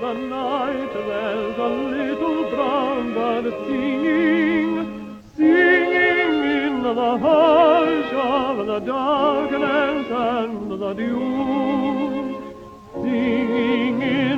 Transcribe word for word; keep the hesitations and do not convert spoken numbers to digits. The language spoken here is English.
the night there's a little brown bird singing, singing in the hush of the darkness and the dew, singing in